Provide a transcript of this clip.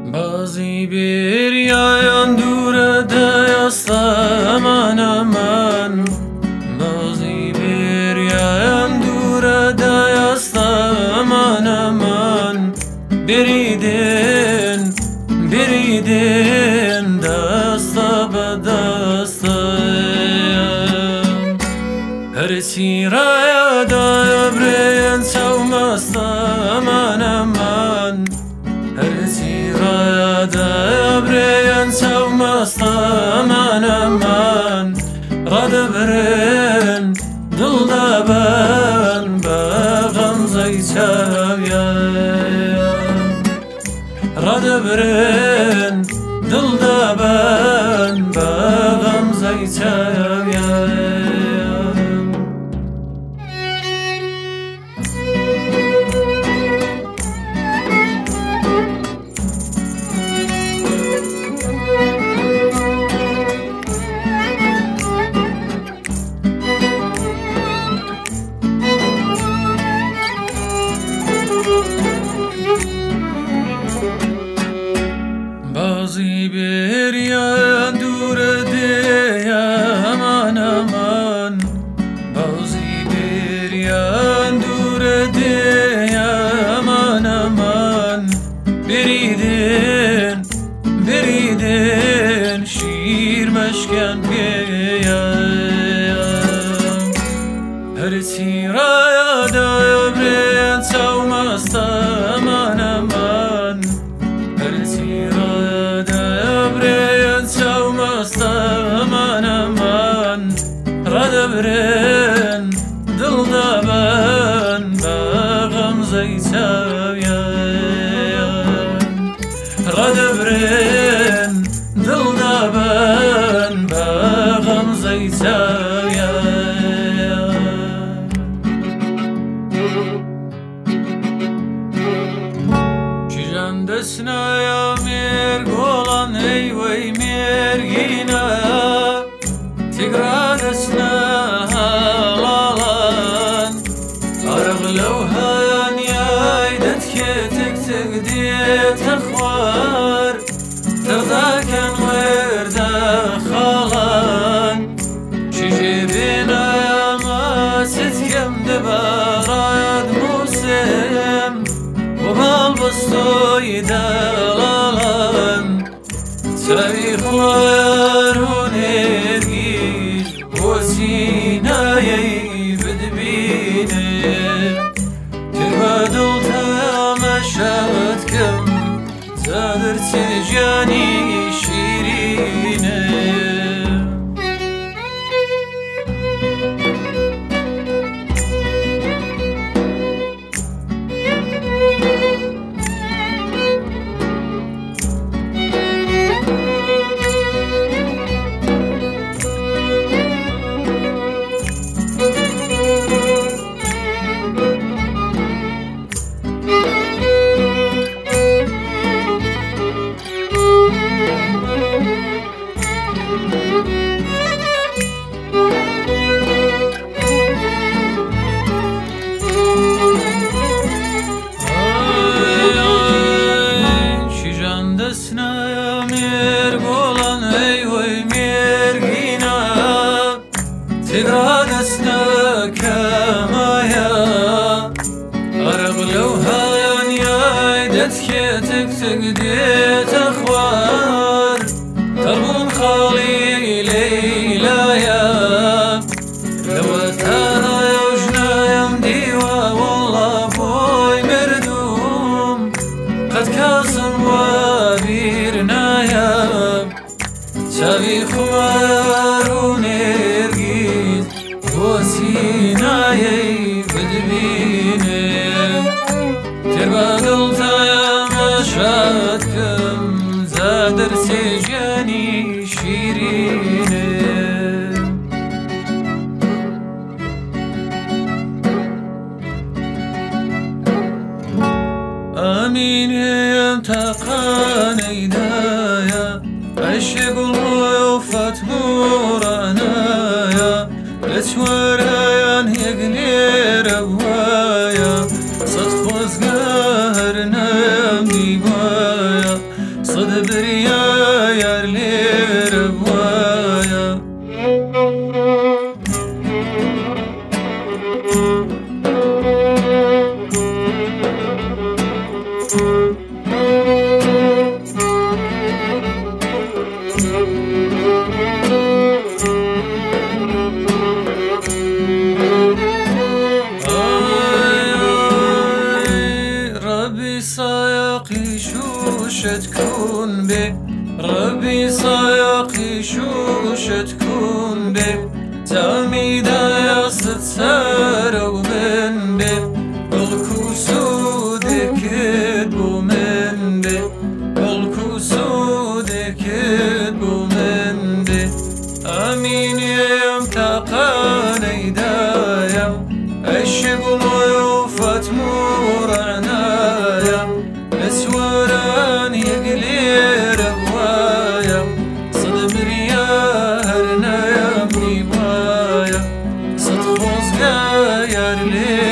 Bazı bir yayan durada yaslam aman. Bazı bir yayan durada yaslam aman. Biriden dasta badasta. Her siraya da öbreyen savmastam aman. Her siraya da öbreyen savmastam aman. Radı veren dılda ben bağım zayçavyan. Radı veren dılda ben bağım zayçavyan. Bazı bir yayan durede aman. Bazı bir yayan durede aman. Biriden şiir meşken beyan. Her siraya da öbreyen savmastam aman. Her siraya da öbreyen savmastam aman. Radı veren dılda ben bağım zayçavyan. Radı veren dılda ben bağım zayçavyan. Desnaya merg olan eyvey mergina. Tigra desna halalan. Arıqlevhan yaydet ketek tegdiyet akhvar. Tırdaken verda khalan. Şişibina yama sitkemde barad musem. Vobal bastoy dalalan. Sarıklar ergir o sinayı bedbine. Tirbadul tamaşatkem zadır tecani şirine. Desnaya merg olan eyvey mergina. Tigra desna kamaya. Arıqlevhan yaydet ketek tegdiyet akhvar. Tarbun khali leylaya. Lewatana yujnayam diwa wallah boy merdum. Qad kasım وابيرنايا شافي خوارون ergiz وسينايا بدبينه تربادل تايا شاتكم زادر سجاني شيرينه آمين يمتقان إيدايا عشق الوفات مرانايا لتشورايا يقلي روايا صدق وزقارنا صد بريا يرلي ربوايا سايقي شوشة تكون بي ربي سايقي شوشة تكون بي تاميدا يا ست سارة ومن بي بالكسود كدبو من بي بالكسود كدبو من بي آمين يا متقاني دايم الشغل يوفت مورعنا سوران يقلي ربوايا صد بريا هرنا يا بني بايا صد خوزقا يرلي